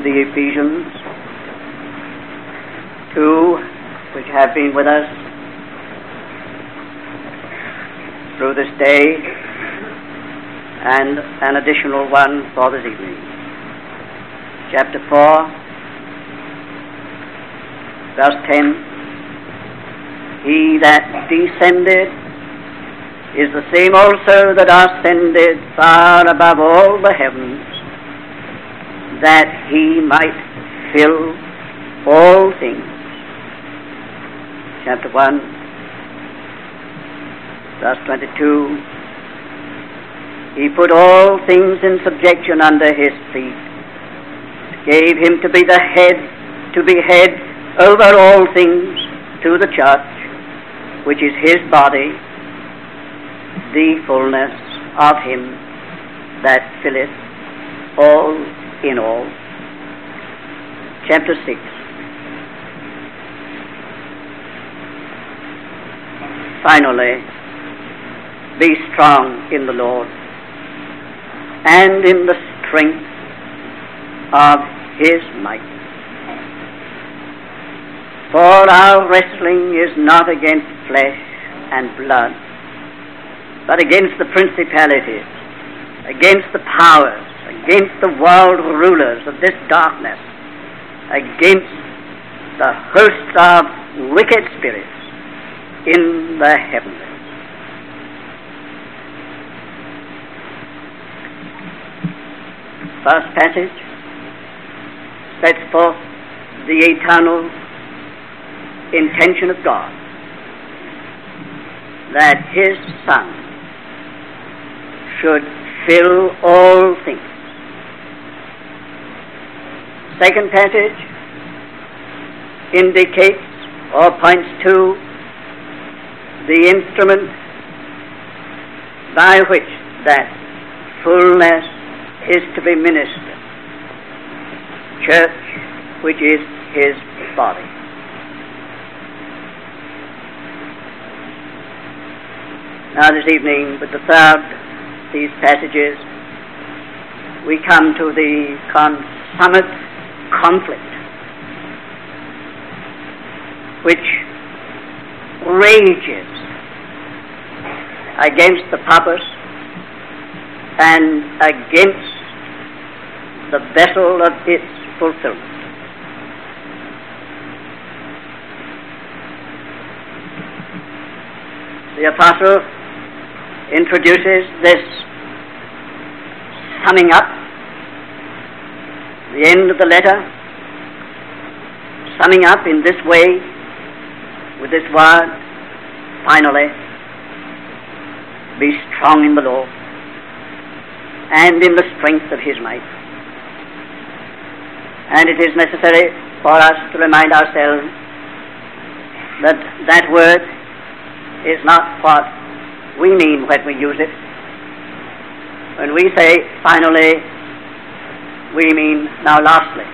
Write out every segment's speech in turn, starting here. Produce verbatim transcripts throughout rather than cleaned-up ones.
the Ephesians, two which have been with us through this day, and an additional one for this evening. Chapter four, verse ten. He that descended is the same also that ascended far above all the heavens, that he might fill all things. Chapter one, verse twenty-two. He put all things in subjection under his feet, gave him to be the head, to be head over all things to the church, which is his body, the fullness of him that filleth all in all. Chapter six. Finally, be strong in the Lord and in the strength of his might. For our wrestling is not against flesh and blood, but against the principalities, against the powers, against the world rulers of this darkness, against the hosts of wicked spirits in the heavenlies. First passage sets forth the eternal intention of God, that his Son should fill all things. Second passage indicates or points to the instrument by which that fullness is to be ministered, church, which is his body. Now this evening, with the third of these passages, we come to the consummate conflict which rages against the purpose and against the vessel of its fulfillment. The apostle introduces this summing up, the end of the letter, summing up in this way, with this word, finally, be strong in the Lord and in the strength of his might. And it is necessary for us to remind ourselves that that word is not what we mean when we use it. When we say finally, we mean now lastly.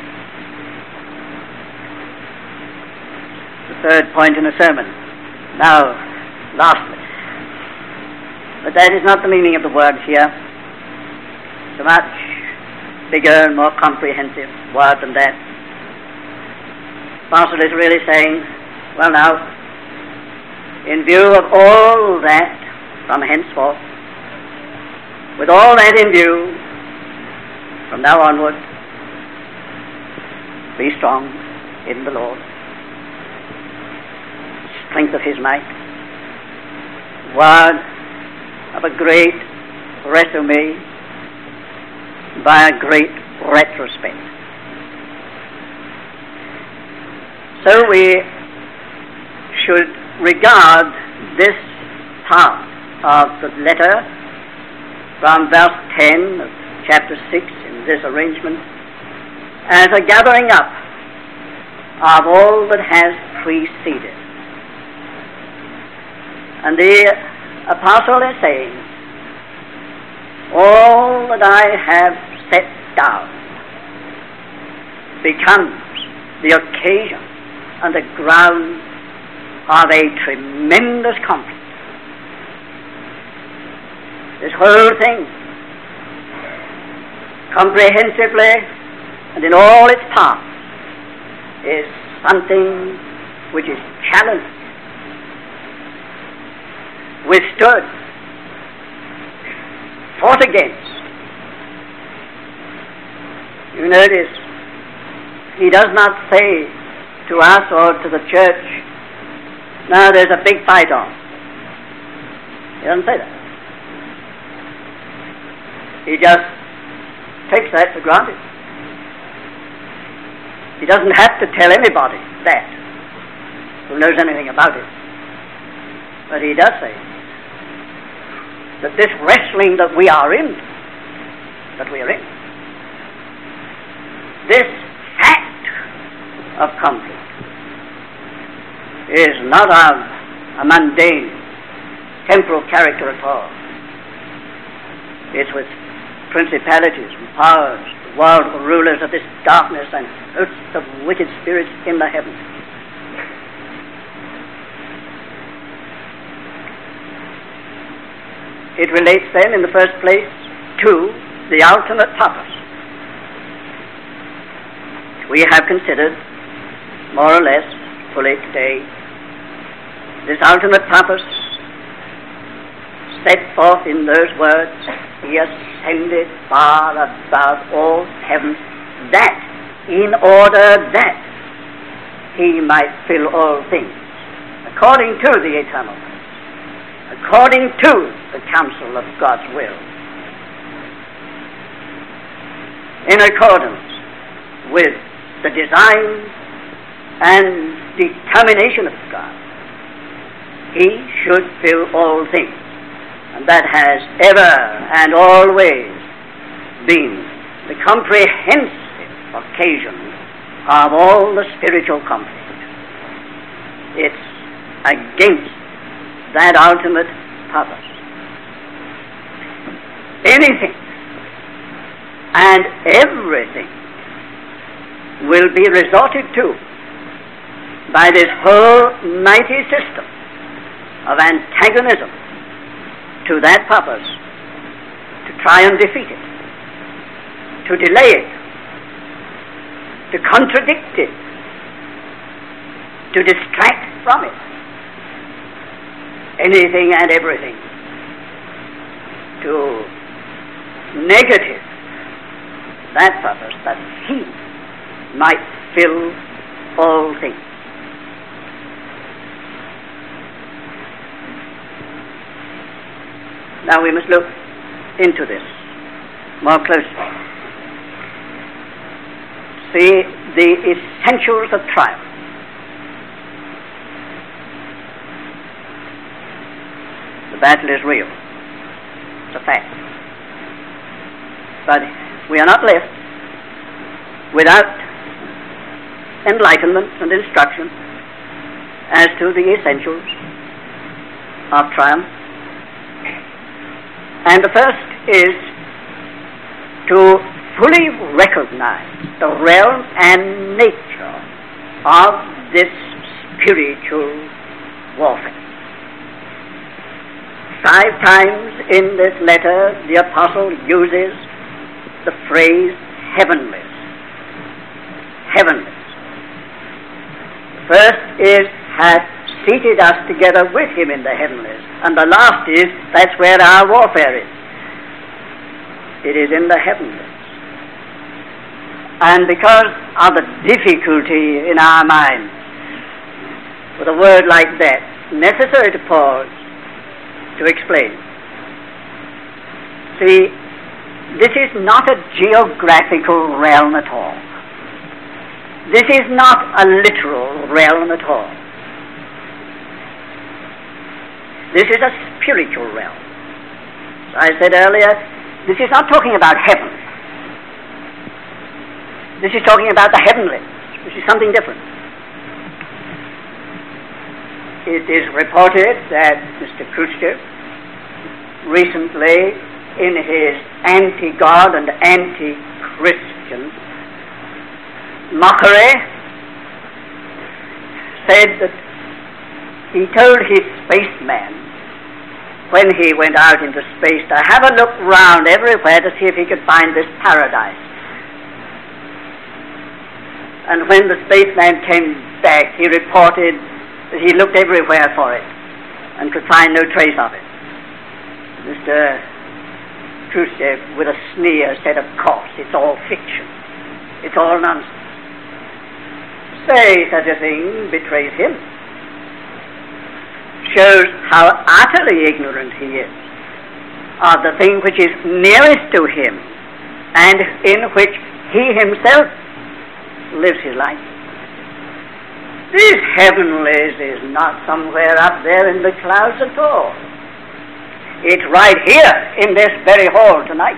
The third point in a sermon, now lastly. But that is not the meaning of the word here. It's a much bigger and more comprehensive word than that. The apostle is really saying, well now, in view of all that from henceforth, with all that in view, from now onward, be strong in the Lord, strength of his might. Word of a great resume by a great retrospect. So we should regard this part of the letter from verse ten of chapter six in this arrangement as a gathering up of all that has preceded. And the apostle is saying, all that I have set down becomes the occasion and the ground of a tremendous conflict. This whole thing comprehensively and in all its parts is something which is challenged, withstood, fought against. You notice, he does not say to us or to the church, now there's a big fight on. He doesn't say that. He just takes that for granted. He doesn't have to tell anybody that who knows anything about it. But he does say that this wrestling that we are in, that we are in, this act of conflict is not of a mundane, temporal character at all. It's with principalities and powers, the world of the rulers of this darkness and hosts of wicked spirits in the heavens. It relates then, in the first place, to the ultimate purpose. We have considered, more or less, fully today, this ultimate purpose set forth in those words, he ascended far above all heavens, that, in order that he might fill all things, according to the eternal purpose, according to the counsel of God's will, in accordance with the design and determination of God. He should fill all things. And that has ever and always been the comprehensive occasion of all the spiritual conflict. It's against that ultimate purpose. Anything and everything will be resorted to by this whole mighty system of antagonism to that purpose, to try and defeat it, to delay it, to contradict it, to distract from it, anything and everything, to negative that purpose, that he might fill all things. Now we must look into this more closely. See the essentials of triumph. The battle is real. It's a fact. But we are not left without enlightenment and instruction as to the essentials of triumph. And the first is to fully recognize the realm and nature of this spiritual warfare. Five times in this letter the apostle uses the phrase heavenlies. Heavenlies. The first is hath seated us together with him in the heavenlies. And the last is, that's where our warfare is. It is in the heavenlies. And because of the difficulty in our minds with a word like that, it's necessary to pause to explain. See, this is not a geographical realm at all. This is not a literal realm at all. This is a spiritual realm. As I said earlier, this is not talking about heaven. This is talking about the heavenlies. This is something different. It is reported that Mister Khrushchev recently, in his anti-God and anti-Christian mockery, said that he told his spaceman when he went out into space to have a look round everywhere to see if he could find this paradise. And when the spaceman came back, he reported that he looked everywhere for it and could find no trace of it. Mister Khrushchev, with a sneer, said, of course, it's all fiction. It's all nonsense. Say such a thing betrays him. Shows how utterly ignorant he is of the thing which is nearest to him and in which he himself lives his life. This heavenlies is not somewhere up there in the clouds at all. It's right here in this very hall tonight.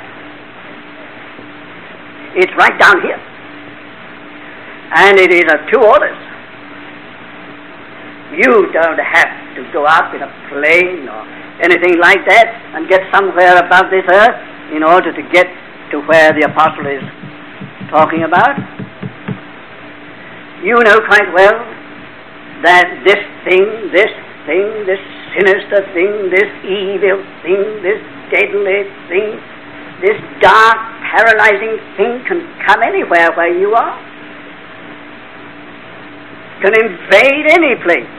It's right down here. And it is of two orders. You don't have to go up in a plane or anything like that and get somewhere above this earth in order to get to where the apostle is talking about. You know quite well that this thing, this thing, this sinister thing, this evil thing, this deadly thing, this dark, paralyzing thing can come anywhere where you are. Can invade any place.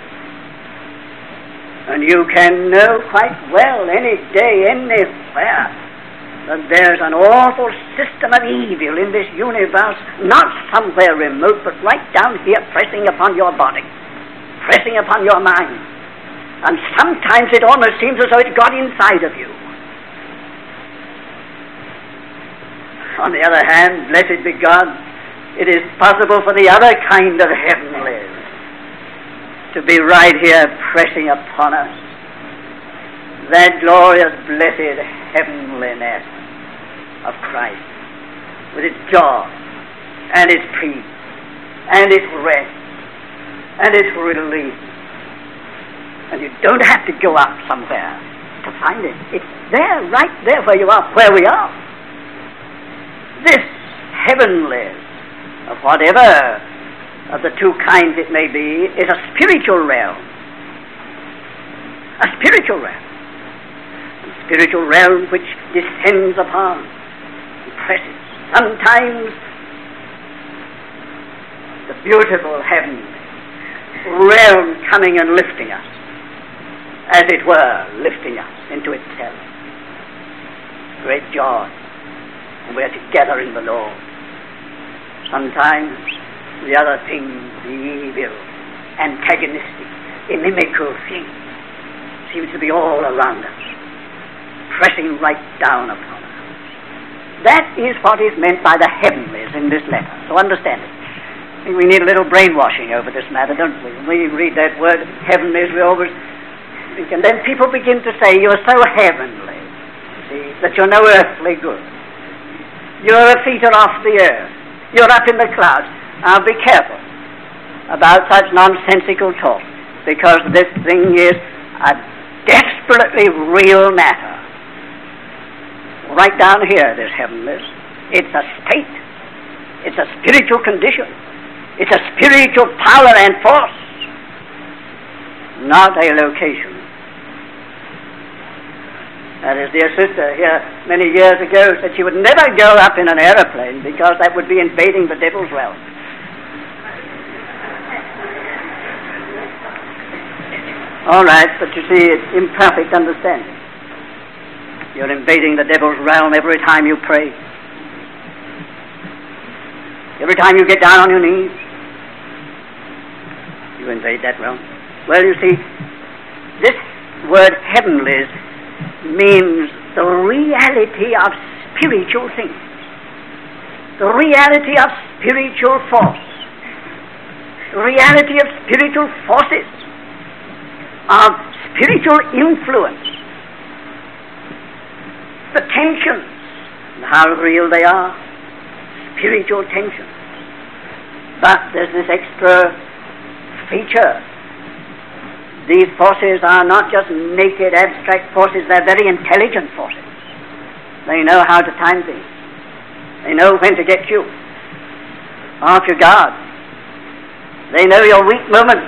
And you can know quite well any day, anywhere, that there's an awful system of evil in this universe, not somewhere remote, but right down here, pressing upon your body, pressing upon your mind. And sometimes it almost seems as though it got inside of you. On the other hand, blessed be God, it is possible for the other kind of heavenlies to be right here pressing upon us. That glorious, blessed heavenliness of Christ, with its joy and its peace and its rest and its relief. And you don't have to go up somewhere to find it. It's there, right there where you are, where we are. This heavenly, of whatever of the two kinds it may be, is a spiritual realm. A spiritual realm. A spiritual realm which descends upon, presses, sometimes the beautiful heaven realm coming and lifting us, as it were, lifting us into itself. Great joy. And we're together in the Lord. Sometimes the other thing, the evil, antagonistic, inimical thing, seems to be all around us, pressing right down upon us. That is what is meant by the heavenlies in this letter. So understand it. I think we need a little brainwashing over this matter, don't we? When we read that word heavenlies, we always think, and then people begin to say, you're so heavenly, see, that you're no earthly good. Your feet are off the earth. You're up in the clouds. Now be careful about such nonsensical talk, because this thing is a desperately real matter. Right down here, this heavenlies. It's a state. It's a spiritual condition. It's a spiritual power and force, not a location. And his dear sister here many years ago said she would never go up in an aeroplane because that would be invading the devil's realm. All right, but you see, it's imperfect understanding. You're invading the devil's realm every time you pray. Every time you get down on your knees, you invade that realm. Well, you see, this word heavenlies means the reality of spiritual things, the reality of spiritual force, the reality of spiritual forces, of spiritual influence, the tensions, and how real they are, spiritual tensions. But there's this extra feature. These forces are not just naked, abstract forces, they're very intelligent forces. They know how to time things. They know when to get you off your guard. They know your weak moments.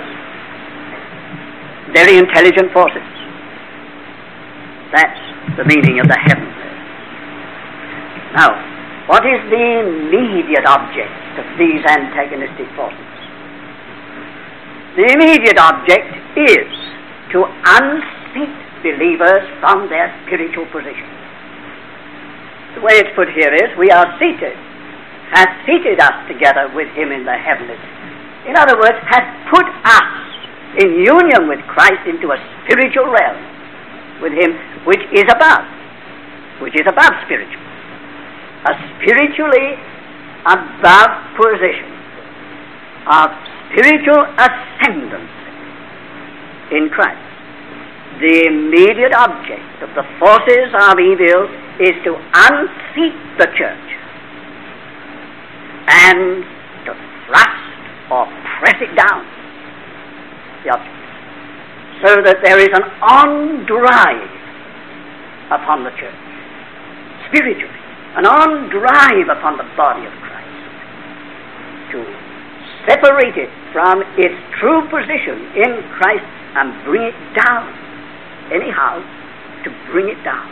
Very intelligent forces. That's the meaning of the heavenly. Now, What is the immediate object of these antagonistic forces? The immediate object is to unseat believers from their spiritual position. The way it's put here is, we are seated, has seated us together with him in the heavens. In other words, has put us in union with Christ into a spiritual realm with him, which is above, which is above spiritual. A spiritually above position of spiritual ascendancy in Christ. The immediate object of the forces of evil is to unseat the church and to thrust or press it down, the object, so that there is an on-drive upon the church, spiritually, an on-drive upon the body of Christ, to separate it from its true position in Christ and bring it down, anyhow, to bring it down.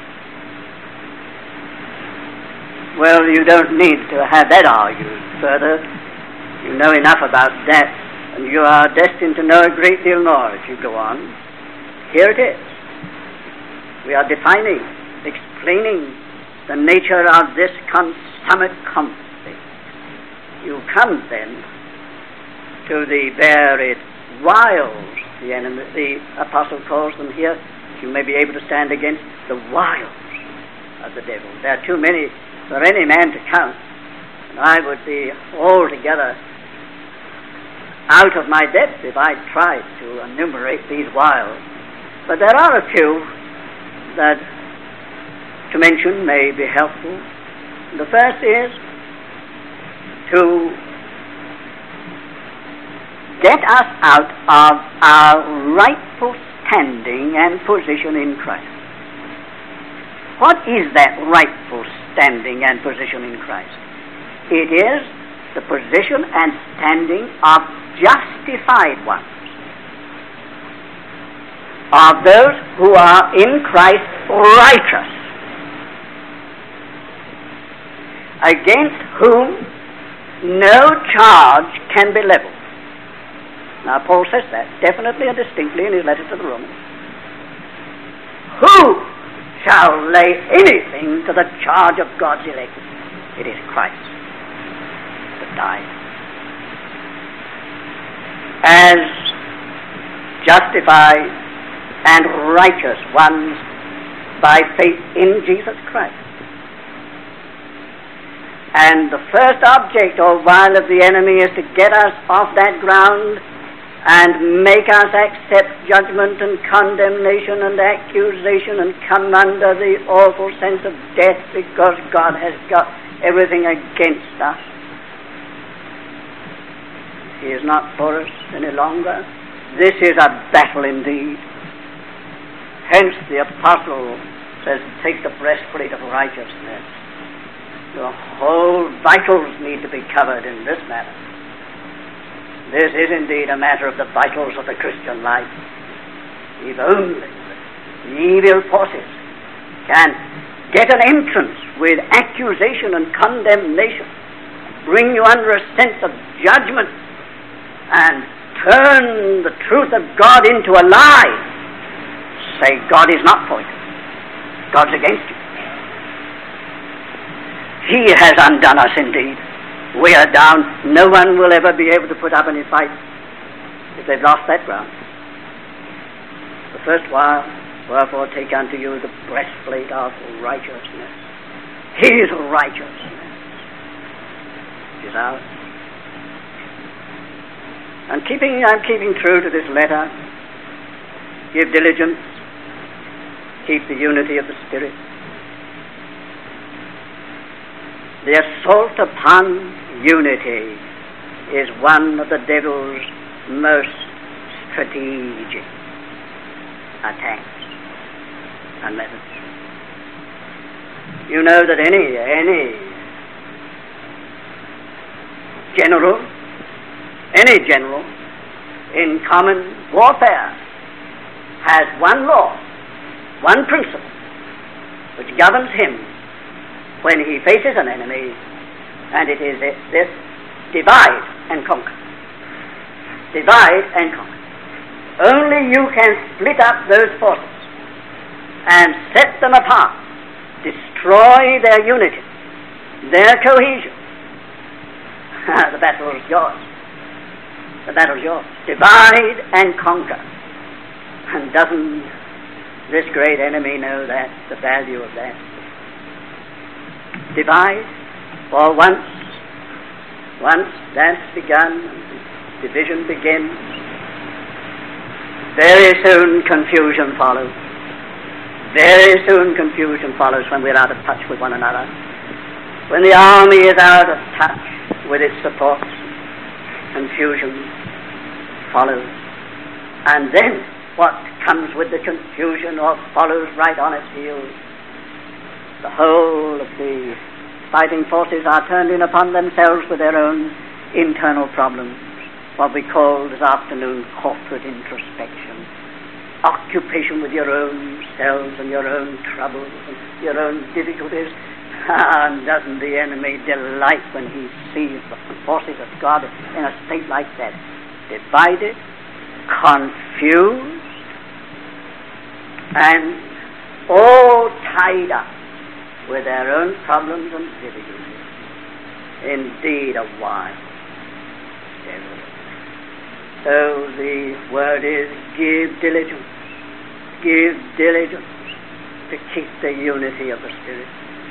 Well, you don't need to have that argued further. You know enough about that, and you are destined to know a great deal more if you go on. Here it is. We are defining, explaining the nature of this consummate conflict. You come then to the varied wiles, the enemy, the apostle calls them here. You may be able to stand against the wiles of the devil. There are too many for any man to count, and I would be altogether out of my depth if I tried to enumerate these wiles. But there are a few that to mention may be helpful. The first is to get us out of our rightful standing and position in Christ. What is that rightful standing and position in Christ? It is the position and standing of justified ones, of those who are in Christ righteous, against whom no charge can be leveled. Now, Paul says that definitely and distinctly in his letter to the Romans. Who shall lay anything to the charge of God's elect? It is Christ that died. As justified and righteous ones by faith in Jesus Christ. And the first object or while of the enemy is to get us off that ground and make us accept judgment and condemnation and accusation and come under the awful sense of death because God has got everything against us. He is not for us any longer. This is a battle indeed. Hence the apostle says, take the breastplate of righteousness. Your whole vitals need to be covered in this matter. This is indeed a matter of the vitals of the Christian life. If only the evil forces can get an entrance with accusation and condemnation, bring you under a sense of judgment, and turn the truth of God into a lie, say God is not for you, God's against you. He has undone us indeed. We are down. No one will ever be able to put up any fight if they've lost that ground. The first while, wherefore take unto you the breastplate of righteousness. His righteousness is ours. And keeping, I'm keeping true to this letter. Give diligence. Keep the unity of the Spirit. The assault upon unity is one of the devil's most strategic attacks and methods. You know that any any general, any general in common warfare has one law, one principle which governs him when he faces an enemy, and it is this, this divide and conquer. Divide and conquer. Only you can split up those forces and set them apart, destroy their unity, their cohesion. The battle is yours. The battle is yours. Divide and conquer. And doesn't this great enemy know that, the value of that? Divide, for once, once that's begun, division begins, very soon confusion follows. Very soon confusion follows when we're out of touch with one another. When the army is out of touch with its supports, confusion follows. And then what comes with the confusion or follows right on its heels? The whole of the fighting forces are turned in upon themselves with their own internal problems, what we call this afternoon corporate introspection. Occupation with your own selves and your own troubles and your own difficulties. And doesn't the enemy delight when he sees the forces of God in a state like that? Divided, confused, and all tied up with their own problems and difficulties. Indeed, a wise devil. So the word is, give diligence. Give diligence to keep the unity of the Spirit.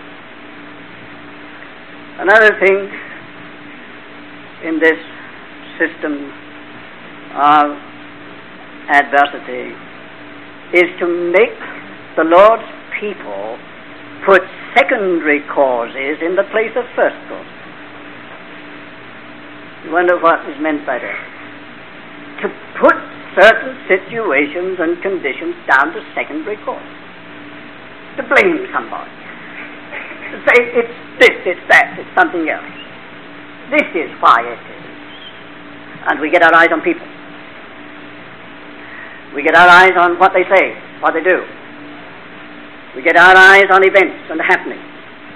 Another thing in this system of adversity is to make the Lord's people put secondary causes in the place of first causes. You wonder what is meant by that? To put certain situations and conditions down to secondary cause. To blame somebody. To say it's this, it's that, it's something else. This is why it is. And we get our eyes on people. We get our eyes on what they say, what they do. We get our eyes on events and happenings.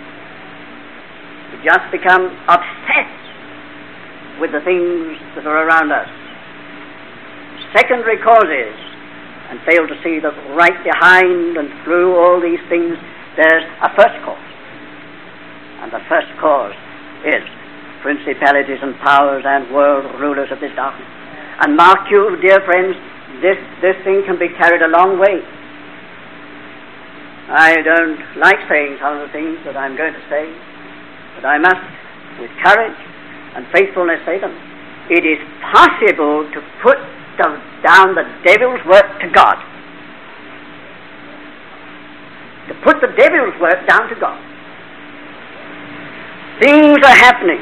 We just become obsessed with the things that are around us. Secondary causes, and fail to see that right behind and through all these things there's a first cause. And the first cause is principalities and powers and world rulers of this darkness. And mark you, dear friends, this, this thing can be carried a long way. I don't like saying some of the things that I'm going to say, but I must, with courage and faithfulness, say them. It is possible to put down the devil's work to God. To put the devil's work down to God. Things are happening.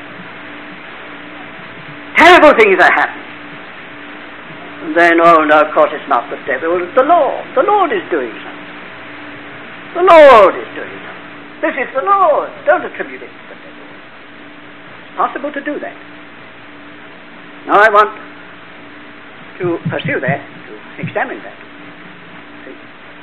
Terrible things are happening. And then, oh no, of course it's not the devil, it's the Lord. The Lord is doing something. The Lord is doing something. This is the Lord. Don't attribute it to the devil. It's possible to do that. Now I want to pursue that, to examine that. See?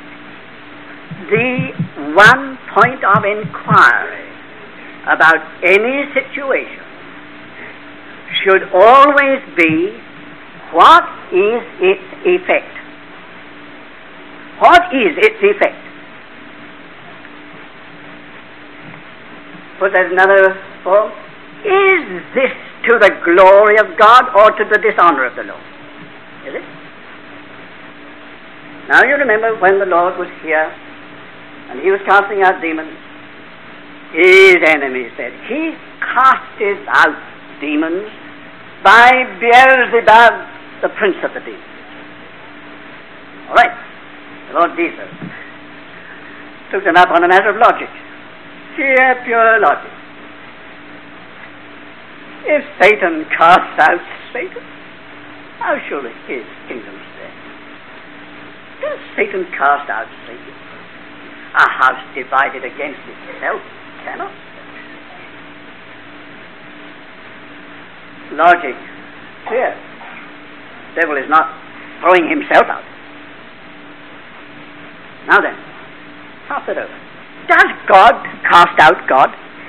The one point of inquiry about any situation should always be, what is its effect? What is its effect? Put that in another form. Is this to the glory of God or to the dishonor of the Lord? Is it? Now you remember when the Lord was here and he was casting out demons, his enemies said, he casteth out demons by Beelzebub, the prince of the demons. All right. The Lord Jesus took them up on a matter of logic. Sheer pure logic. If Satan casts out Satan, how shall his kingdom stand? Does Satan cast out Satan? A house divided against itself cannot. Logic, clear. The devil is not throwing himself out. Now then, pass it over. Does God cast out God?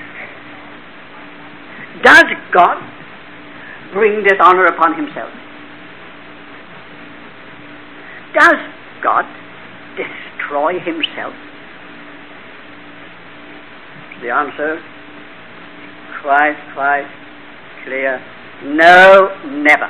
Does God bring dishonor upon himself? Does God destroy himself? The answer, quite, quite clear. No, never.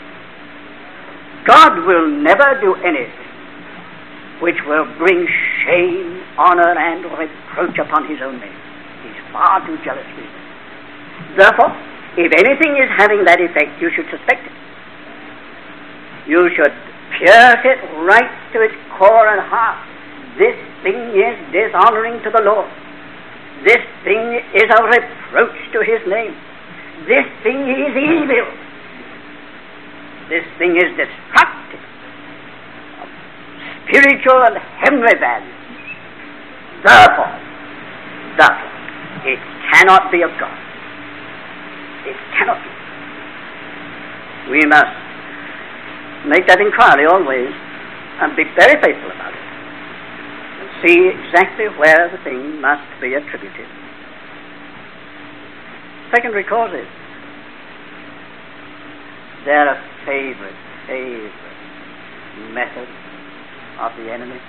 God will never do anything which will bring shame, honor, and reproach upon his own name. He's far too jealous for it. Therefore, if anything is having that effect, you should suspect it. You should pierce it right to its core and heart. This thing is dishonoring to the Lord. This thing is a reproach to his name. This thing is evil. This thing is destructive of spiritual and heavenly values. Therefore, therefore, it cannot be of God. It cannot be. We must make that inquiry always and be very faithful about it and see exactly where the thing must be attributed. Secondary causes. They're a favorite, favorite method of the enemy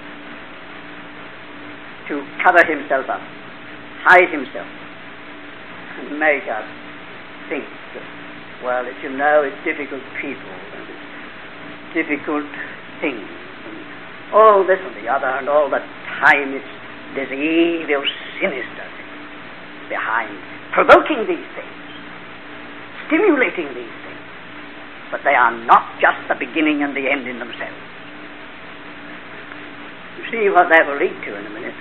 to cover himself up, hide himself, and make us think that, well, it's, you know, it's difficult people and it's difficult things and all this and the other, and all the time it's this evil, sinister thing behind, provoking these things, stimulating these things, but they are not just the beginning and the end in themselves. You see what that will lead to in a minute.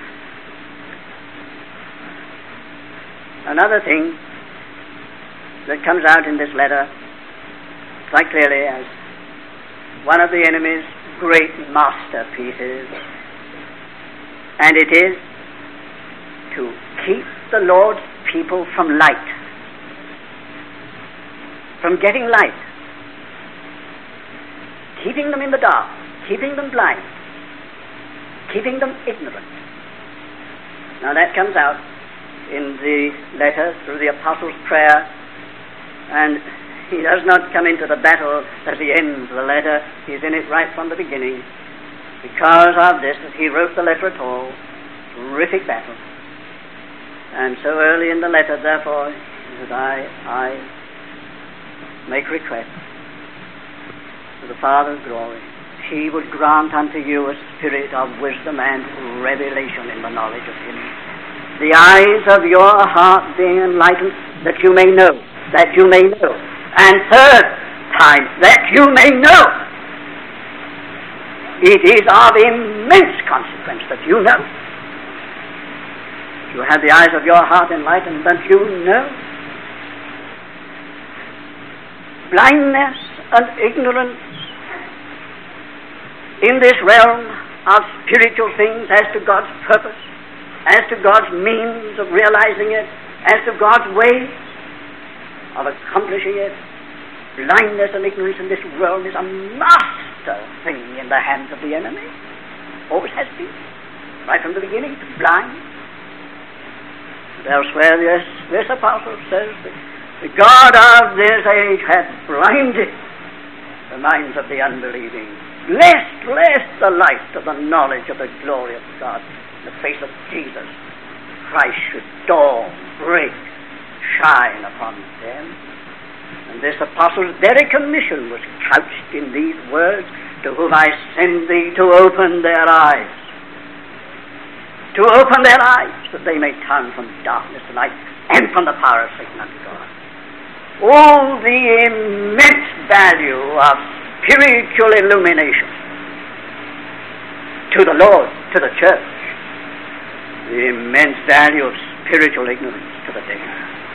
Another thing that comes out in this letter quite clearly as one of the enemy's great masterpieces, and it is to keep the Lord's people from light, from getting light, keeping them in the dark, keeping them blind, keeping them ignorant. Now that comes out in the letter through the Apostles' prayer, and he does not come into the battle at the end of the letter. He's in it right from the beginning. Because of this, that he wrote the letter at all, terrific battle. And so early in the letter, therefore, that I, I make request to the Father of glory, he would grant unto you a spirit of wisdom and revelation in the knowledge of him. The eyes of your heart being enlightened, that you may know, that you may know. And third time, that you may know. It is of immense consequence that you know. You have the eyes of your heart enlightened, that you know. Blindness and ignorance in this realm of spiritual things as to God's purpose, as to God's means of realizing it, as to God's ways of accomplishing it. Blindness and ignorance in this world is a master thing in the hands of the enemy. Always has been, right from the beginning, blind. And elsewhere, this, this apostle says that the God of this age hath blinded the minds of the unbelieving, lest, lest the light of the knowledge of the glory of God in the face of Jesus Christ should dawn, break, shine upon them. And this apostle's very commission was couched in these words, to whom I send thee to open their eyes, to open their eyes, that they may turn from darkness to light, and from the power of Satan unto God. Oh, the immense value of spiritual illumination to the Lord, to the church, the immense value of spiritual ignorance to the devil.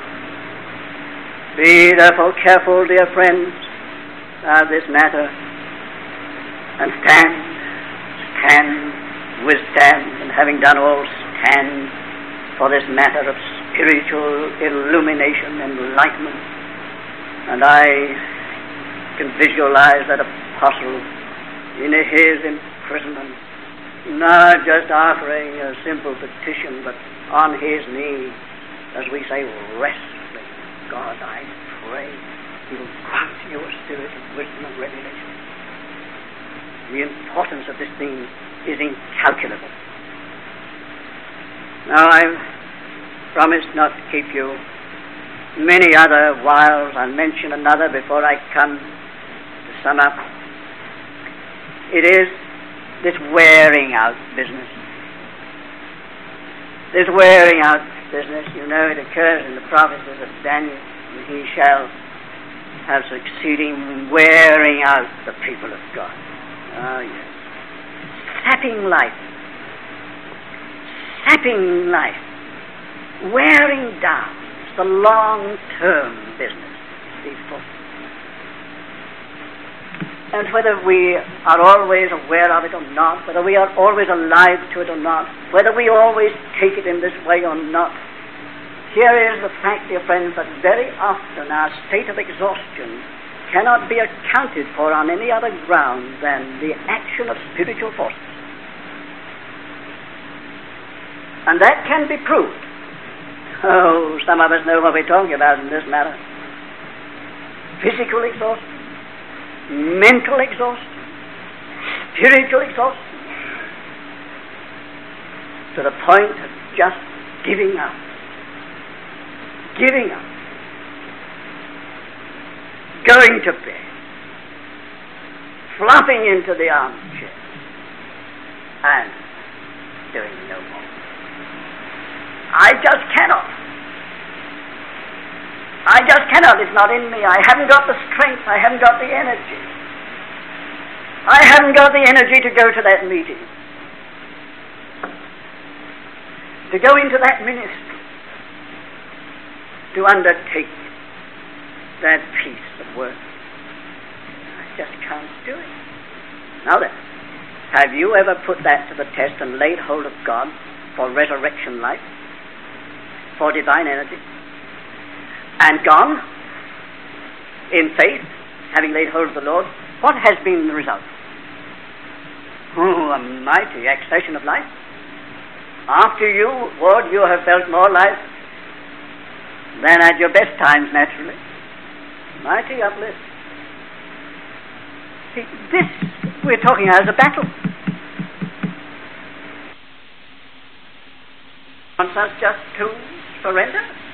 Be therefore careful, dear friends, of this matter, and stand, stand, withstand, and having done all, stand for this matter of spiritual illumination and enlightenment. And I can visualize that apostle in his imprisonment, not just offering a simple petition, but on his knee, as we say, wrestling. God, I pray He'll grant you a spirit of wisdom and revelation. The importance of this thing is incalculable. Now, I've promised not to keep you many other whiles. I'll mention another before I come to sum up. It is this wearing out business. This wearing out business, you know, it occurs in the prophecies of Daniel, and he shall have succeeding wearing out the people of God. Oh, yes. Sapping life. Sapping life. Wearing down. It's the long-term business, these forces. And whether we are always aware of it or not, whether we are always alive to it or not, whether we always take it in this way or not, here is the fact, dear friends, that very often our state of exhaustion cannot be accounted for on any other ground than the action of spiritual forces. And that can be proved. Oh, some of us know what we're talking about in this matter. Physical exhaustion, mental exhaustion, spiritual exhaustion, to the point of just giving up. Giving up. Going to bed. Flopping into the armchair. And doing no more. I just cannot. I just cannot. It's not in me. I haven't got the strength. I haven't got the energy. I haven't got the energy to go to that meeting. To go into that ministry. To undertake that piece of work. I just can't do it. Now then, have you ever put that to the test and laid hold of God for resurrection life? For divine energy? And gone in faith, having laid hold of the Lord? What has been the result? Oh, a mighty accession of life. After you, Lord, you have felt more life than at your best times, naturally. Mighty uplift. See, this we're talking as a battle. Wants us just to surrender.